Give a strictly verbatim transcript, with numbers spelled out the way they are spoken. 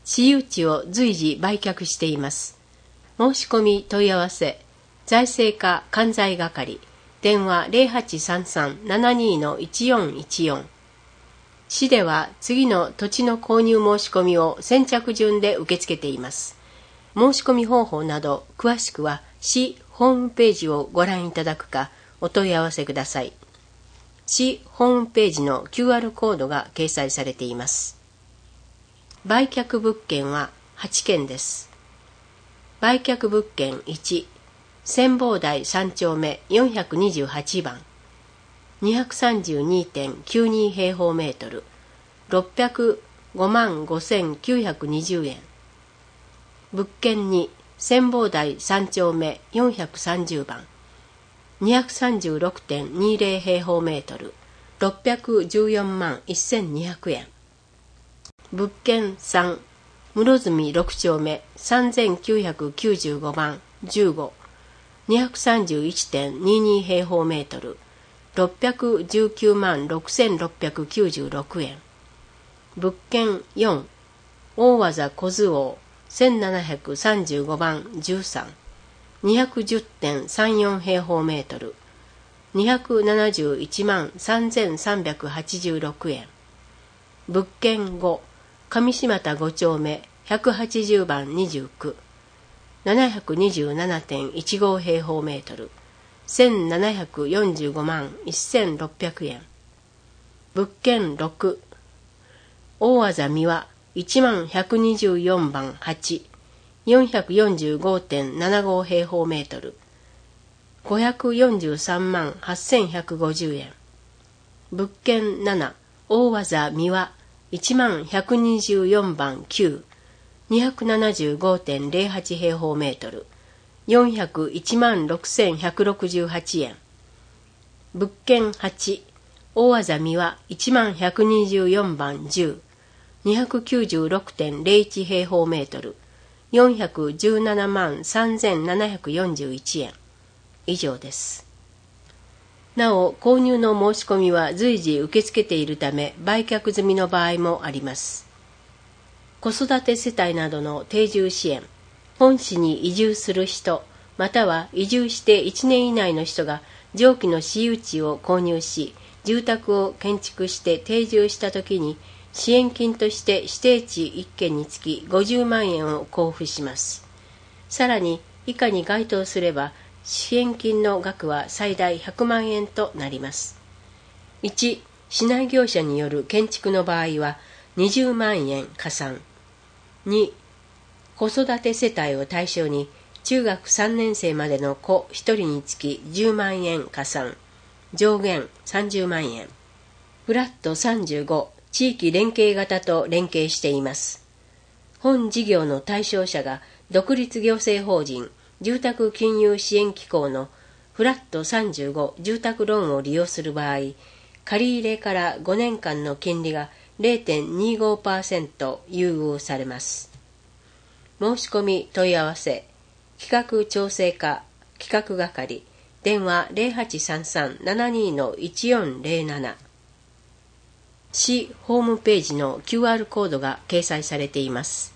私有地を随時売却しています。申し込み問い合わせ、財政課関西係、電話 ゼロはちさんさん ななに の いちよんいちよん。市では次の土地の購入申し込みを先着順で受け付けています。申し込み方法など詳しくは市ホームページをご覧いただくかお問い合わせください。市ホームページの キューアール コードが掲載されています。売却物件ははちけんです。売却物件いち、千房台さん丁目よんひゃくにじゅうはちばん、にひゃくさんじゅうにてんきゅうに 平方メートル、ろっぴゃくごまんごせんきゅうひゃくにじゅうえん。物件に、千房台さん丁目よんひゃくさんじゅうばん、にひゃくさんじゅうろくてんにじゅう平方メートル、ろっぴゃくじゅうよんまんせんにひゃくえん。物件さん、室積ろく丁目さんぜんきゅうひゃくきゅうじゅうごばんじゅうご、にひゃくさんじゅういちてんにじゅうに平方メートル、ろっぴゃくじゅうきゅうまんろくせんろっぴゃくきゅうじゅうろくえん。物件よん、大技小津王せんななひゃくさんじゅうごばんじゅうさん、にひゃくじゅってんさんよん平方メートル、にひゃくななじゅういちまんさんぜんさんびゃくはちじゅうろくえん。物件ご、上島田ご丁目ひゃくはちじゅうばんにじゅうきゅう、ななひゃくにじゅうななてんいちご平方メートル、せんななひゃくよんじゅうごまんせんろっぴゃくえん。物件ろく、大技三輪いちまんひゃくにじゅうよんばんはち、よんひゃくよんじゅうごてんななご平方メートル、ごひゃくよんじゅうさんまんはっせんひゃくごじゅうえん。物件なな、大技三輪いちまんひゃくにじゅうよんばんきゅう、にひゃくななじゅうごてんゼロはち平方メートル、よんひゃくいちまんろくせんひゃくろくじゅうはちえん。物件はち、大技三輪いちまんひゃくにじゅうよんばんじゅう、にひゃくきゅうじゅうろくてんゼロいち平方メートル、よんひゃくじゅうななまんさんぜんななひゃくよんじゅういちえん。以上です。なお、購入の申し込みは随時受け付けているため、売却済みの場合もあります。子育て世帯などの定住支援、本市に移住する人、または移住していちねん以内の人が上記の私有地を購入し、住宅を建築して定住したときに、支援金として指定地いっけんにつきごじゅうまんえんを交付します。さらに、以下に該当すれば、支援金の額は最大ひゃくまんえんとなります。いち、市内業者による建築の場合はにじゅうまんえん加算。に、子育て世帯を対象に中学さんねん生までの子ひとりにつきじゅうまんえん加算。上限さんじゅうまんえん。フラットさんじゅうご、地域連携型と連携しています。本事業の対象者が独立行政法人住宅金融支援機構のフラットさんじゅうご住宅ローンを利用する場合、借り入れからごねんかんの金利が ゼロてんにじゅうごパーセント 優遇されます。申し込み問い合わせ、企画調整課企画係、電話 ゼロはちさんさん ななに の いちよんゼロなな。市ホームページの キューアール コードが掲載されています。